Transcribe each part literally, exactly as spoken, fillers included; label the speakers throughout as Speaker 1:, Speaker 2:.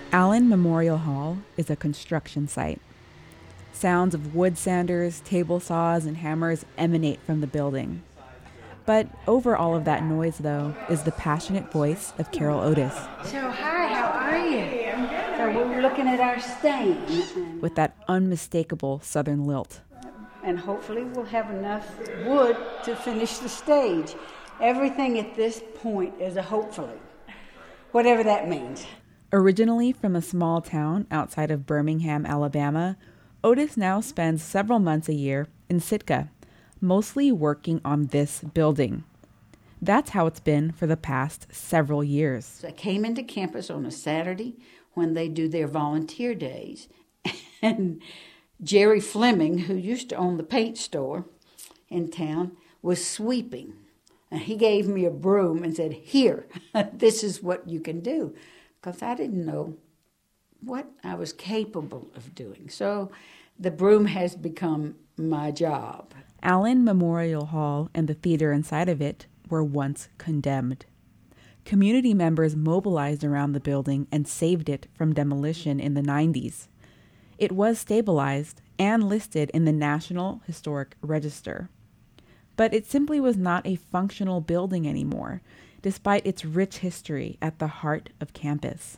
Speaker 1: Allen Memorial Hall is a construction site. Sounds of wood sanders, table saws, and hammers emanate from the building. But over all of that noise, though, is the passionate voice of Carol Otis.
Speaker 2: So, hi, how are you? So we're looking at our stage.
Speaker 1: With that unmistakable southern lilt.
Speaker 2: And hopefully we'll have enough wood to finish the stage. Everything at this point is a hopefully, whatever that means.
Speaker 1: Originally from a small town outside of Birmingham, Alabama, Otis now spends several months a year in Sitka, mostly working on this building. That's how it's been for the past several years.
Speaker 2: So I came into campus on a Saturday when they do their volunteer days. And Jerry Fleming, who used to own the paint store in town, was sweeping. And he gave me a broom and said, here, this is what you can do. Because I didn't know what I was capable of doing. So the broom has become my job.
Speaker 1: Allen Memorial Hall and the theater inside of it were once condemned. Community members mobilized around the building and saved it from demolition in the nineties. It was stabilized and listed in the National Historic Register. But it simply was not a functional building anymore, despite its rich history at the heart of campus.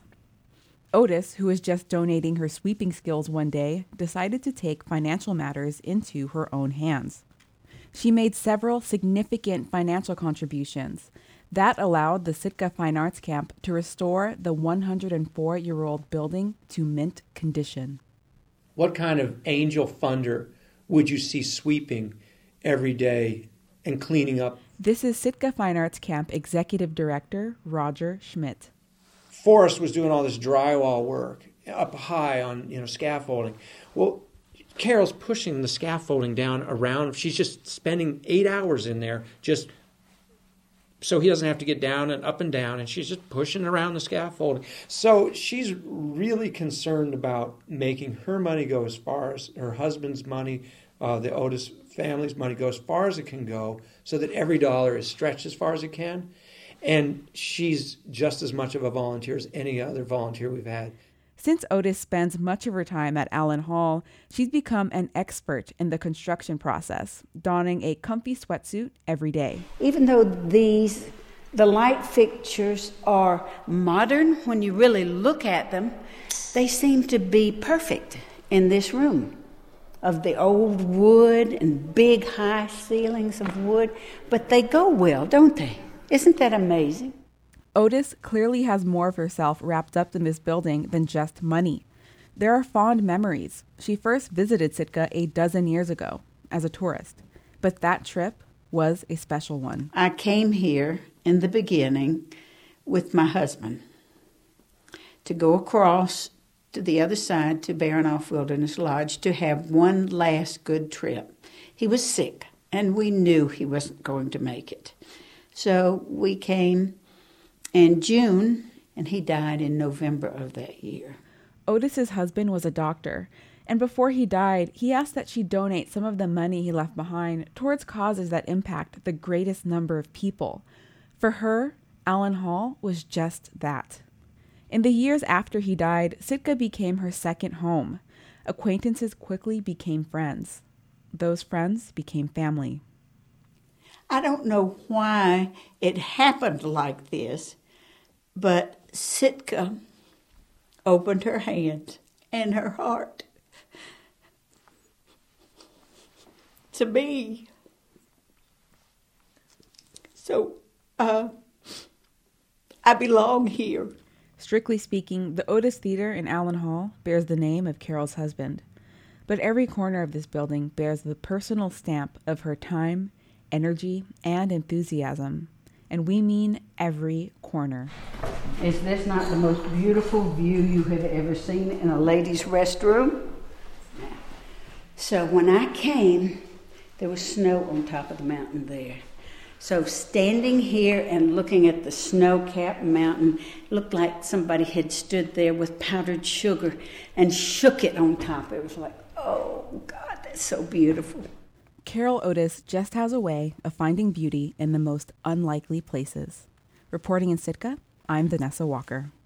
Speaker 1: Otis, who was just donating her sweeping skills one day, decided to take financial matters into her own hands. She made several significant financial contributions that allowed the Sitka Fine Arts Camp to restore the one hundred four-year-old building to mint condition.
Speaker 3: What kind of angel funder would you see sweeping every day and cleaning up?
Speaker 1: This is Sitka Fine Arts Camp Executive Director Roger Schmidt.
Speaker 3: Forrest was doing all this drywall work up high on, you know, scaffolding. Well, Carol's pushing the scaffolding down around. She's just spending eight hours in there just so he doesn't have to get down and up and down, and she's just pushing around the scaffolding. So she's really concerned about making her money go as far as her husband's money, uh, the Otis family's money go as far as it can go, so that every dollar is stretched as far as it can. And she's just as much of a volunteer as any other volunteer we've had.
Speaker 1: Since Otis spends much of her time at Allen Hall, she's become an expert in the construction process, donning a comfy sweatsuit every day.
Speaker 2: Even though these, the light fixtures are modern, when you really look at them, they seem to be perfect in this room. Of the old wood and big high ceilings of wood, but they go well, don't they? Isn't that amazing?
Speaker 1: Otis clearly has more of herself wrapped up in this building than just money. There are fond memories. She first visited Sitka a dozen years ago as a tourist, but that trip was a special one.
Speaker 2: I came here in the beginning with my husband to go across to the other side to Baranoff Wilderness Lodge to have one last good trip. He was sick, and we knew he wasn't going to make it. So we came in June, and he died in November of that year.
Speaker 1: Otis's husband was a doctor, and before he died, he asked that she donate some of the money he left behind towards causes that impact the greatest number of people. For her, Allen Hall was just that. In the years after he died, Sitka became her second home. Acquaintances quickly became friends. Those friends became family.
Speaker 2: I don't know why it happened like this, but Sitka opened her hands and her heart to me. So, uh, I belong here.
Speaker 1: Strictly speaking, the Otis Theater in Allen Hall bears the name of Carol's husband. But every corner of this building bears the personal stamp of her time, energy, and enthusiasm. And we mean every corner.
Speaker 2: Is this not the most beautiful view you have ever seen in a ladies' restroom? So when I came, there was snow on top of the mountain there. So standing here and looking at the snow-capped mountain looked like somebody had stood there with powdered sugar and shook it on top. It was like, oh, God, that's so beautiful.
Speaker 1: Carol Otis just has a way of finding beauty in the most unlikely places. Reporting in Sitka, I'm Vanessa Walker.